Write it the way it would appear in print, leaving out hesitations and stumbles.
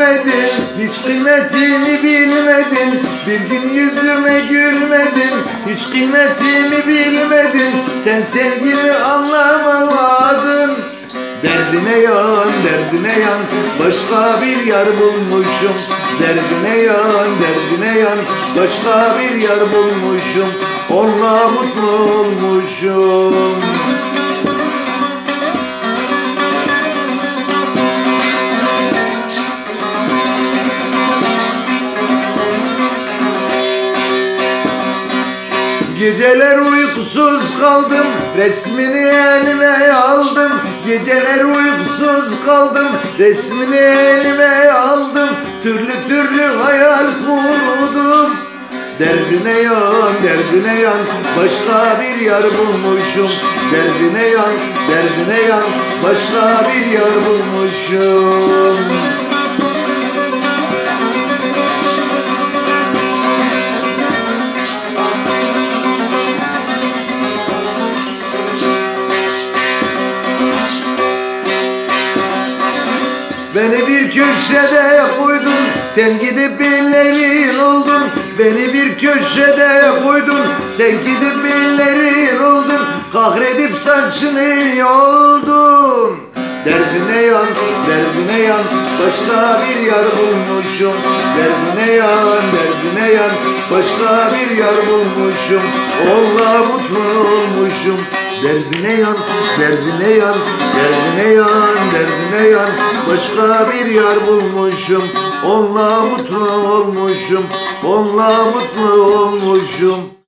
gelmedin, hiç kıymetimi bilmedin. Bir gün yüzüme gülmedin, hiç kıymetimi bilmedin. Sen sevgimi anlamadın. Derdine yan, derdine yan, başka bir yar bulmuşum. Derdine yan, derdine yan, başka bir yar bulmuşum. Onunla mutlu olmuşum. Geceler uykusuz kaldım, resmini elime aldım. Geceler uykusuz kaldım, resmini elime aldım. Türlü türlü hayal kurdum. Derdine yan, derdine yan, başka bir yar bulmuşum. Derdine yan, derdine yan, başka bir yar bulmuşum. Beni bir köşede koydun, sen gidip ellerin oldun. Beni bir köşede koydun, sen gidip ellerin oldun. Kahredip saçını yoldun. Derdine yan, derdine yan, başka bir yar bulmuşum. Derdine yan, derdine yan, başka bir yar bulmuşum. Onunla mutlu olmuşum. Derdine yan, derdine yan, derdine yan, derdine yan, başka bir yar bulmuşum. Onunla mutlu olmuşum, onunla mutlu olmuşum.